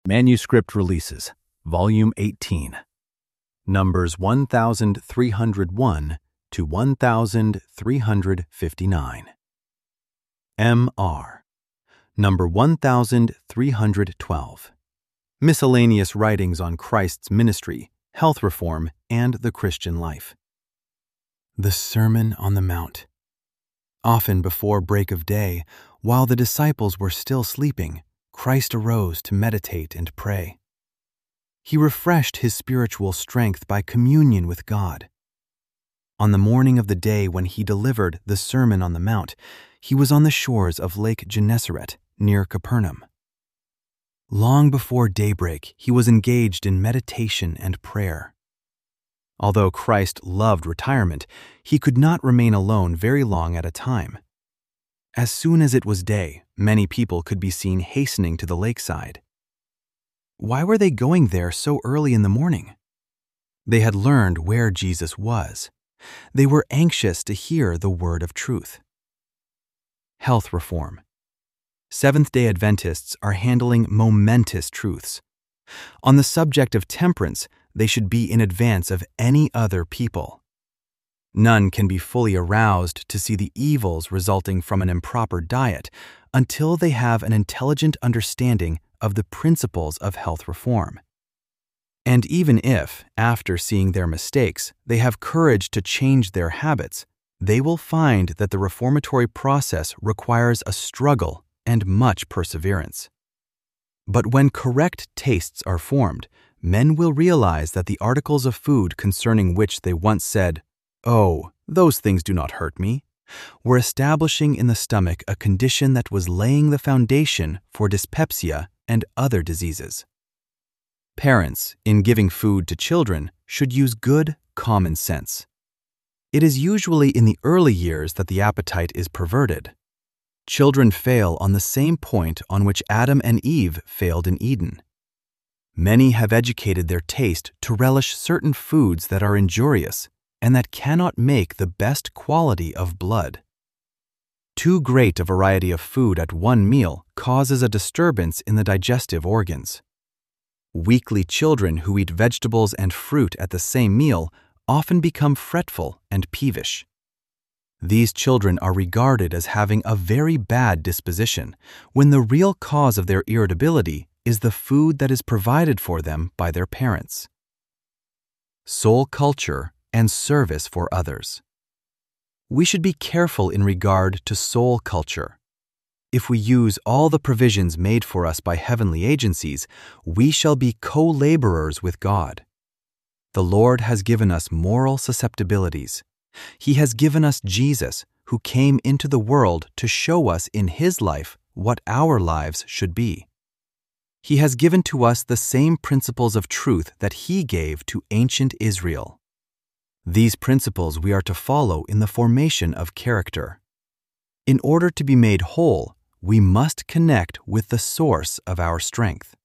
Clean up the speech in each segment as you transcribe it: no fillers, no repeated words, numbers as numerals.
Manuscript Releases, Volume 18, Numbers 1301 to 1359. M.R. Number 1312. Miscellaneous Writings on Christ's Ministry, Health Reform, and the Christian Life. The Sermon on the Mount. Often before break of day, while the disciples were still sleeping, Christ arose to meditate and pray. He refreshed his spiritual strength by communion with God. On the morning of the day when he delivered the Sermon on the Mount, he was on the shores of Lake Gennesaret, near Capernaum. Long before daybreak, he was engaged in meditation and prayer. Although Christ loved retirement, he could not remain alone very long at a time. As soon as it was day, many people could be seen hastening to the lakeside. Why were they going there so early in the morning? They had learned where Jesus was. They were anxious to hear the word of truth. Health reform. Seventh-day Adventists are handling momentous truths. On the subject of temperance, they should be in advance of any other people. None can be fully aroused to see the evils resulting from an improper diet until they have an intelligent understanding of the principles of health reform. And even if, after seeing their mistakes, they have courage to change their habits, they will find that the reformatory process requires a struggle and much perseverance. But when correct tastes are formed, men will realize that the articles of food concerning which they once said, "Oh, those things do not hurt me," were establishing in the stomach a condition that was laying the foundation for dyspepsia and other diseases. Parents, in giving food to children, should use good, common sense. It is usually in the early years that the appetite is perverted. Children fail on the same point on which Adam and Eve failed in Eden. Many have educated their taste to relish certain foods that are injurious and that cannot make the best quality of blood. Too great a variety of food at one meal causes a disturbance in the digestive organs. Weakly children who eat vegetables and fruit at the same meal often become fretful and peevish. These children are regarded as having a very bad disposition, when the real cause of their irritability is the food that is provided for them by their parents. Soul culture and service for others. We should be careful in regard to soul culture. If we use all the provisions made for us by heavenly agencies, we shall be co-laborers with God. The Lord has given us moral susceptibilities. He has given us Jesus, who came into the world to show us in his life what our lives should be. He has given to us the same principles of truth that he gave to ancient Israel. These principles we are to follow in the formation of character. In order to be made whole, we must connect with the source of our strength.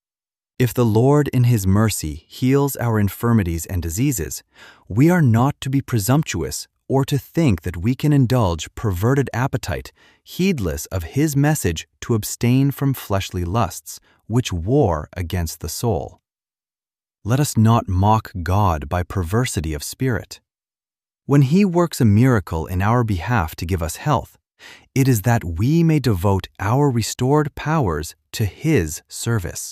If the Lord in his mercy heals our infirmities and diseases, we are not to be presumptuous or to think that we can indulge perverted appetite, heedless of his message to abstain from fleshly lusts, which war against the soul. Let us not mock God by perversity of spirit. When he works a miracle in our behalf to give us health, it is that we may devote our restored powers to his service.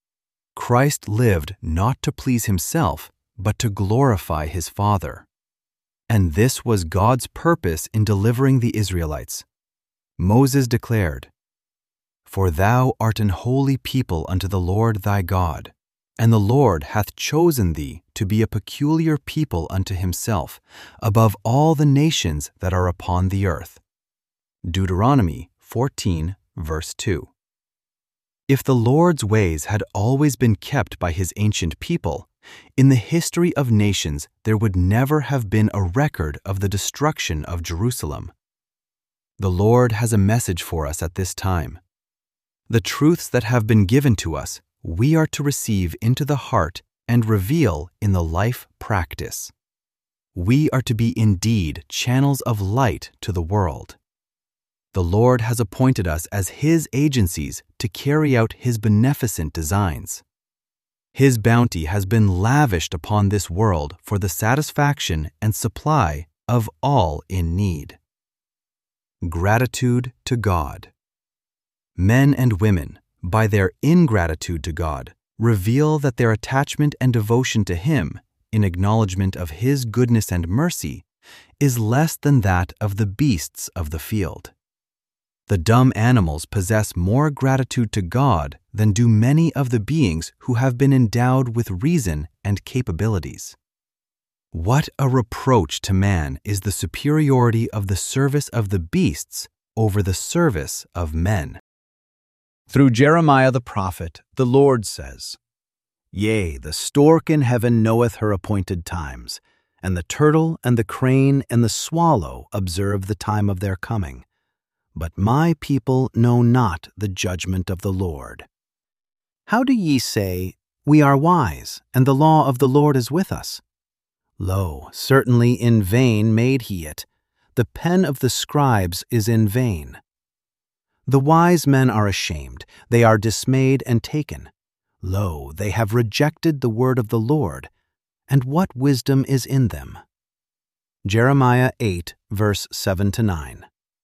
Christ lived not to please himself, but to glorify his Father. And this was God's purpose in delivering the Israelites. Moses declared, "For thou art an holy people unto the Lord thy God, and the Lord hath chosen thee to be a peculiar people unto himself, above all the nations that are upon the earth." Deuteronomy 14, verse 2. If the Lord's ways had always been kept by his ancient people, in the history of nations there would never have been a record of the destruction of Jerusalem. The Lord has a message for us at this time. The truths that have been given to us, we are to receive into the heart and reveal in the life practice. We are to be indeed channels of light to the world. The Lord has appointed us as His agencies to carry out His beneficent designs. His bounty has been lavished upon this world for the satisfaction and supply of all in need. Gratitude to God. Men and women, by their ingratitude to God, reveal that their attachment and devotion to Him, in acknowledgement of His goodness and mercy, is less than that of the beasts of the field. The dumb animals possess more gratitude to God than do many of the beings who have been endowed with reason and capabilities. What a reproach to man is the superiority of the service of the beasts over the service of men. Through Jeremiah the prophet, the Lord says, "Yea, the stork in heaven knoweth her appointed times, and the turtle and the crane and the swallow observe the time of their coming. But my people know not the judgment of the Lord. How do ye say, We are wise, and the law of the Lord is with us? Lo, certainly in vain made he it. The pen of the scribes is in vain. The wise men are ashamed, they are dismayed and taken. Lo, they have rejected the word of the Lord, and what wisdom is in them?" Jeremiah 8, verse 7-9.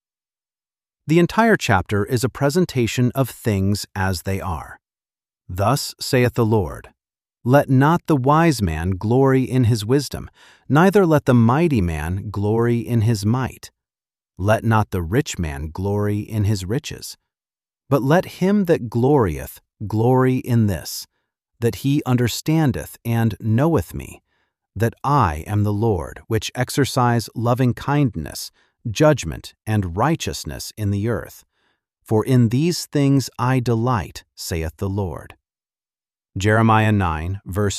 The entire chapter is a presentation of things as they are. Thus saith the Lord, "Let not the wise man glory in his wisdom, neither let the mighty man glory in his might. Let not the rich man glory in his riches. But let him that glorieth glory in this, that he understandeth and knoweth me, that I am the Lord, which exercise loving kindness, judgment, and righteousness in the earth. For in these things I delight, saith the Lord." Jeremiah 9, verse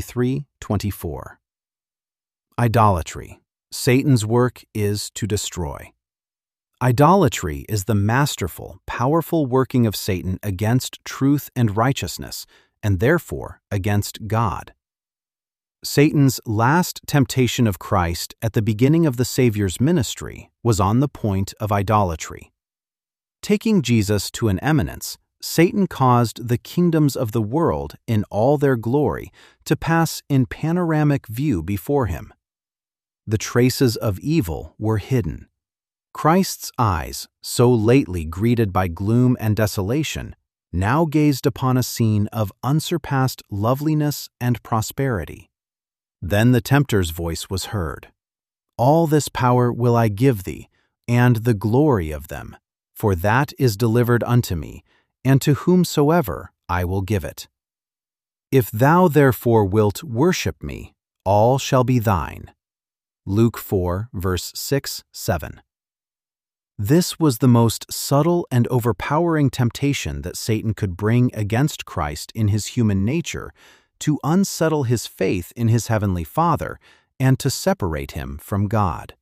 23-24. Idolatry. Satan's work is to destroy. Idolatry is the masterful, powerful working of Satan against truth and righteousness, and therefore against God. Satan's last temptation of Christ at the beginning of the Savior's ministry was on the point of idolatry. Taking Jesus to an eminence, Satan caused the kingdoms of the world in all their glory to pass in panoramic view before him. The traces of evil were hidden. Christ's eyes, so lately greeted by gloom and desolation, now gazed upon a scene of unsurpassed loveliness and prosperity. Then the tempter's voice was heard. "All this power will I give thee, and the glory of them, for that is delivered unto me, and to whomsoever I will give it. If thou therefore wilt worship me, all shall be thine." Luke 4, verse 6-7. This was the most subtle and overpowering temptation that Satan could bring against Christ in his human nature, to unsettle his faith in his heavenly Father and to separate him from God.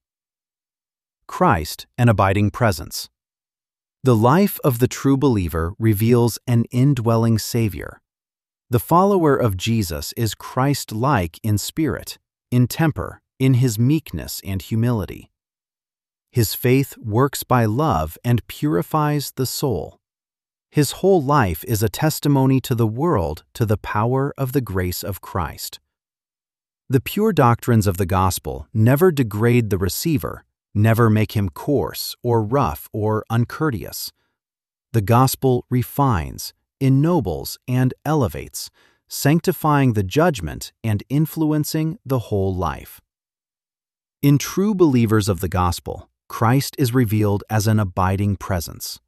Christ, an abiding presence. The life of the true believer reveals an indwelling Savior. The follower of Jesus is Christ-like in spirit, in temper, in his meekness and humility. His faith works by love and purifies the soul. His whole life is a testimony to the world to the power of the grace of Christ. The pure doctrines of the gospel never degrade the receiver, never make him coarse or rough or uncourteous. The gospel refines, ennobles, and elevates, sanctifying the judgment and influencing the whole life. In true believers of the gospel, Christ is revealed as an abiding presence.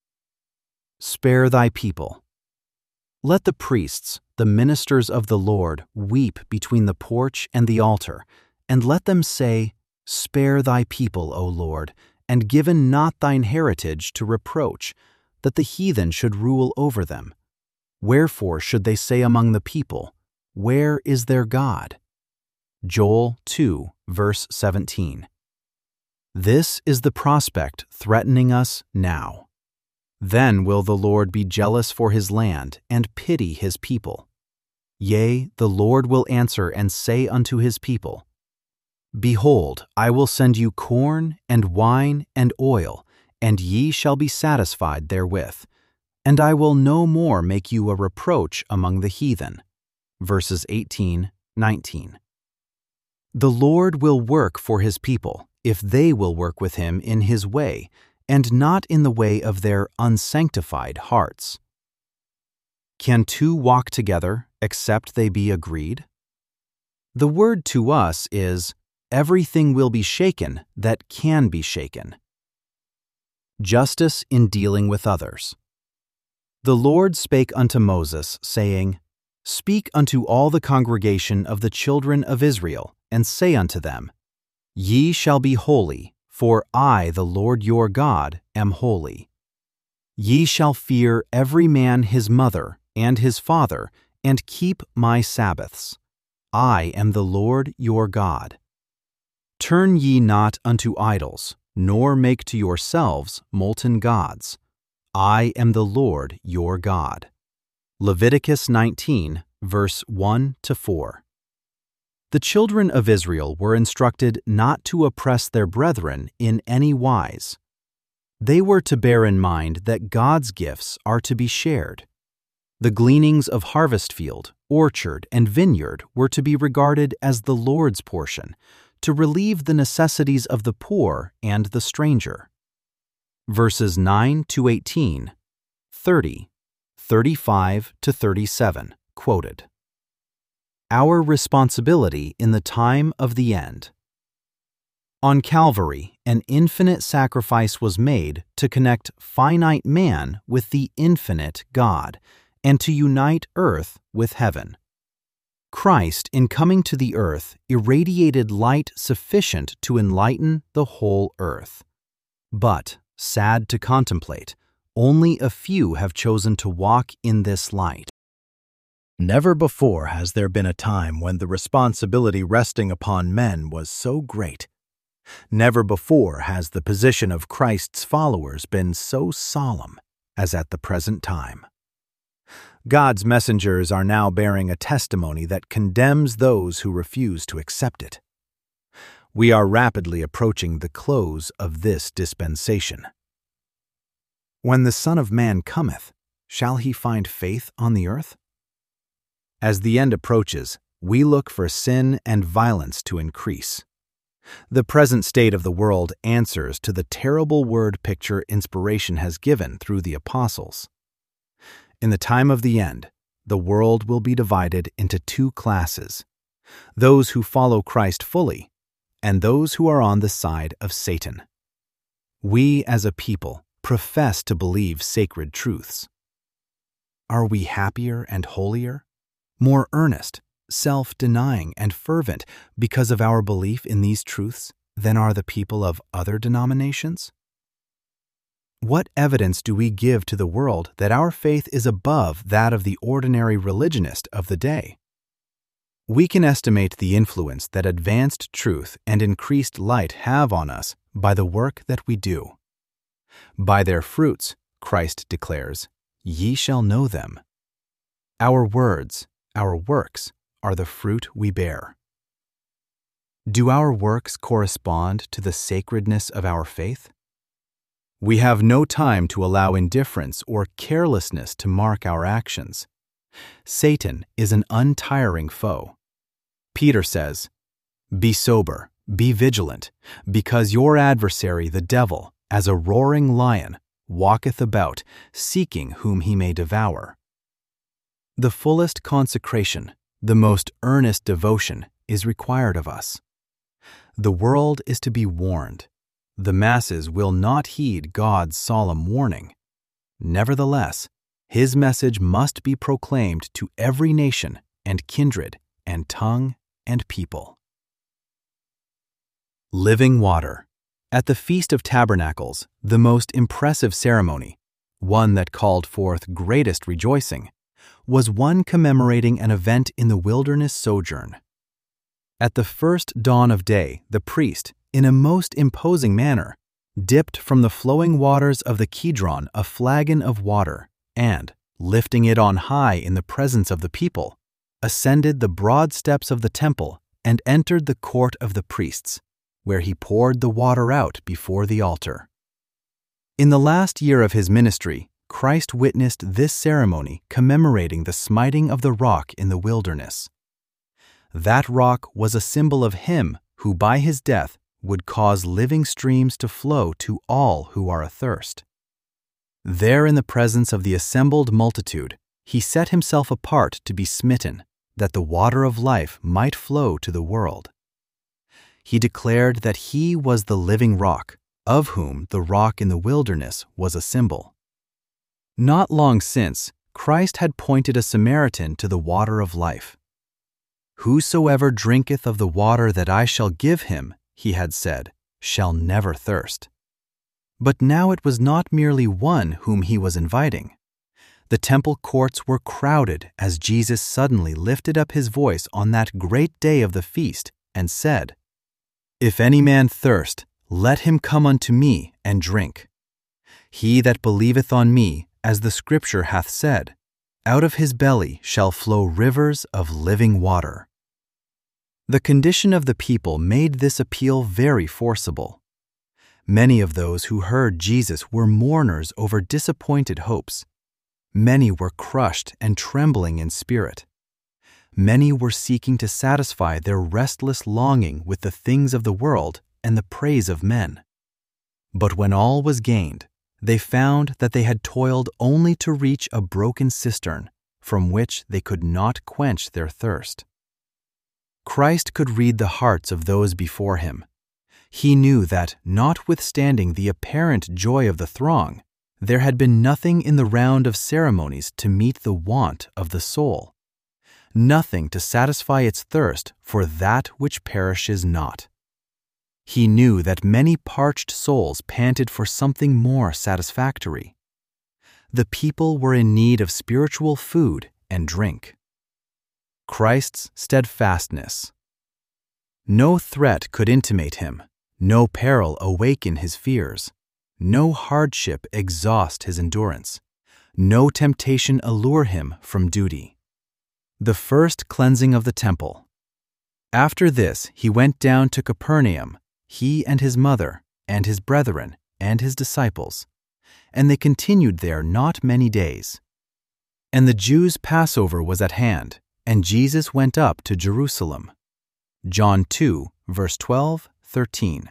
Spare thy people. Let the priests, the ministers of the Lord, weep between the porch and the altar, and let them say, "Spare thy people, O Lord, and given not thine heritage to reproach, that the heathen should rule over them. Wherefore should they say among the people, Where is their God?" Joel 2, verse 17. This is the prospect threatening us now. Then will the Lord be jealous for his land and pity his people. Yea, the Lord will answer and say unto his people, Behold, I will send you corn and wine and oil, and ye shall be satisfied therewith. And I will no more make you a reproach among the heathen. Verses 18, 19. The Lord will work for his people, if they will work with him in his way, and not in the way of their unsanctified hearts. Can two walk together except they be agreed? The word to us is, everything will be shaken that can be shaken. Justice in dealing with others. The Lord spake unto Moses, saying, Speak unto all the congregation of the children of Israel, and say unto them, Ye shall be holy, for I, the Lord your God, am holy. Ye shall fear every man his mother and his father, and keep my Sabbaths. I am the Lord your God. Turn ye not unto idols, nor make to yourselves molten gods. I am the Lord your God. Leviticus 19, verse 1-4. The children of Israel were instructed not to oppress their brethren in any wise. They were to bear in mind that God's gifts are to be shared. The gleanings of harvest field, orchard, and vineyard were to be regarded as the Lord's portion, to relieve the necessities of the poor and the stranger. Verses 9-18, 30, 35-37, quoted. Our responsibility in the time of the end. On Calvary, an infinite sacrifice was made to connect finite man with the infinite God, and to unite earth with heaven. Christ, in coming to the earth, irradiated light sufficient to enlighten the whole earth. But, sad to contemplate, only a few have chosen to walk in this light. Never before has there been a time when the responsibility resting upon men was so great. Never before has the position of Christ's followers been so solemn as at the present time. God's messengers are now bearing a testimony that condemns those who refuse to accept it. We are rapidly approaching the close of this dispensation. When the Son of Man cometh, shall he find faith on the earth? As the end approaches, we look for sin and violence to increase. The present state of the world answers to the terrible word picture inspiration has given through the apostles. In the time of the end, the world will be divided into two classes, those who follow Christ fully and those who are on the side of Satan. We, as a people, profess to believe sacred truths. Are we happier and holier, more earnest, self-denying, and fervent because of our belief in these truths than are the people of other denominations? What evidence do we give to the world that our faith is above that of the ordinary religionist of the day? We can estimate the influence that advanced truth and increased light have on us by the work that we do. By their fruits, Christ declares, ye shall know them. Our words, our works, are the fruit we bear. Do our works correspond to the sacredness of our faith? We have no time to allow indifference or carelessness to mark our actions. Satan is an untiring foe. Peter says, Be sober, be vigilant, because your adversary the devil, as a roaring lion, walketh about, seeking whom he may devour. The fullest consecration, the most earnest devotion is required of us. The world is to be warned. The masses will not heed God's solemn warning. Nevertheless, His message must be proclaimed to every nation and kindred and tongue and people. Living water. At the Feast of Tabernacles, the most impressive ceremony, one that called forth greatest rejoicing, was one commemorating an event in the wilderness sojourn. At the first dawn of day, the priest, in a most imposing manner, dipped from the flowing waters of the Kidron a flagon of water, and, lifting it on high in the presence of the people, ascended the broad steps of the temple and entered the court of the priests, where he poured the water out before the altar. In the last year of his ministry, Christ witnessed this ceremony commemorating the smiting of the rock in the wilderness. That rock was a symbol of him who by his death would cause living streams to flow to all who are athirst. There in the presence of the assembled multitude, he set himself apart to be smitten, that the water of life might flow to the world. He declared that he was the living rock, of whom the rock in the wilderness was a symbol. Not long since, Christ had pointed a Samaritan to the water of life. "Whosoever drinketh of the water that I shall give him," he had said, "shall never thirst." But now it was not merely one whom he was inviting. The temple courts were crowded as Jesus suddenly lifted up his voice on that great day of the feast and said, "If any man thirst, let him come unto me and drink. He that believeth on me, as the Scripture hath said, out of his belly shall flow rivers of living water." The condition of the people made this appeal very forcible. Many of those who heard Jesus were mourners over disappointed hopes. Many were crushed and trembling in spirit. Many were seeking to satisfy their restless longing with the things of the world and the praise of men. But when all was gained, they found that they had toiled only to reach a broken cistern from which they could not quench their thirst. Christ could read the hearts of those before him. He knew that, notwithstanding the apparent joy of the throng, there had been nothing in the round of ceremonies to meet the want of the soul, nothing to satisfy its thirst for that which perishes not. He knew that many parched souls panted for something more satisfactory. The people were in need of spiritual food and drink. Christ's steadfastness. No threat could intimidate him, no peril awaken his fears, no hardship exhaust his endurance, no temptation allure him from duty. The first cleansing of the temple. After this he went down to Capernaum, he and his mother, and his brethren, and his disciples, and they continued there not many days. And the Jews' Passover was at hand, and Jesus went up to Jerusalem. John 2, verse 12-13.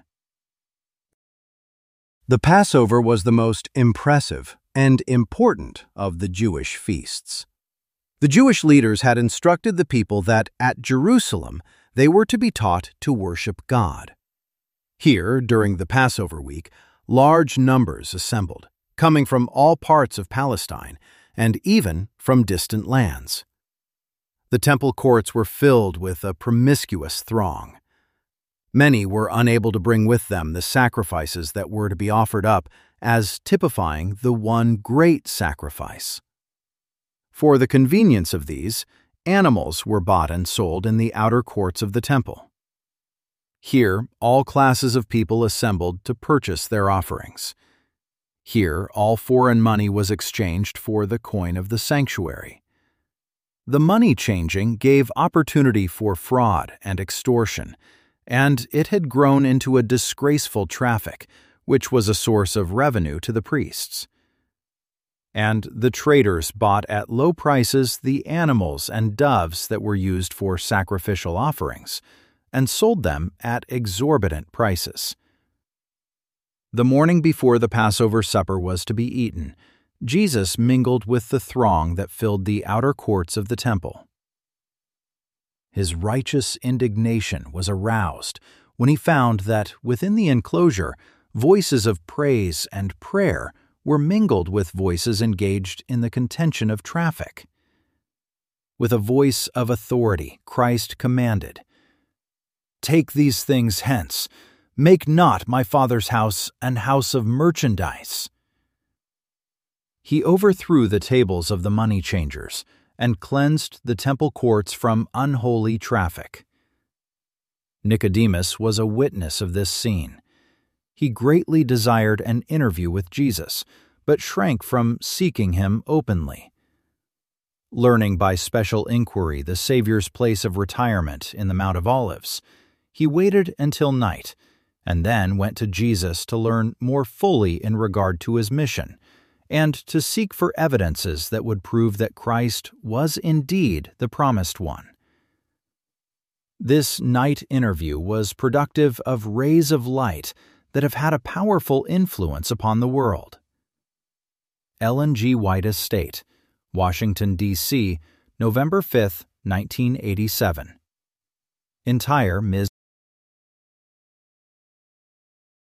The Passover was the most impressive and important of the Jewish feasts. The Jewish leaders had instructed the people that at Jerusalem they were to be taught to worship God. Here, during the Passover week, large numbers assembled, coming from all parts of Palestine and even from distant lands. The temple courts were filled with a promiscuous throng. Many were unable to bring with them the sacrifices that were to be offered up as typifying the one great sacrifice. For the convenience of these, animals were bought and sold in the outer courts of the temple. Here, all classes of people assembled to purchase their offerings. Here, all foreign money was exchanged for the coin of the sanctuary. The money changing gave opportunity for fraud and extortion, and it had grown into a disgraceful traffic, which was a source of revenue to the priests. And the traders bought at low prices the animals and doves that were used for sacrificial offerings, and sold them at exorbitant prices. The morning before the Passover supper was to be eaten, Jesus mingled with the throng that filled the outer courts of the temple. His righteous indignation was aroused when he found that within the enclosure, voices of praise and prayer were mingled with voices engaged in the contention of traffic. With a voice of authority, Christ commanded, "Take these things hence. Make not my Father's house an house of merchandise." He overthrew the tables of the money changers and cleansed the temple courts from unholy traffic. Nicodemus was a witness of this scene. He greatly desired an interview with Jesus, but shrank from seeking him openly. Learning by special inquiry the Savior's place of retirement in the Mount of Olives, he waited until night and then went to Jesus to learn more fully in regard to his mission, and to seek for evidences that would prove that Christ was indeed the promised one. This night interview was productive of rays of light that have had a powerful influence upon the world. Ellen G. White Estate, Washington, D.C., November 5, 1987. Entire Ms.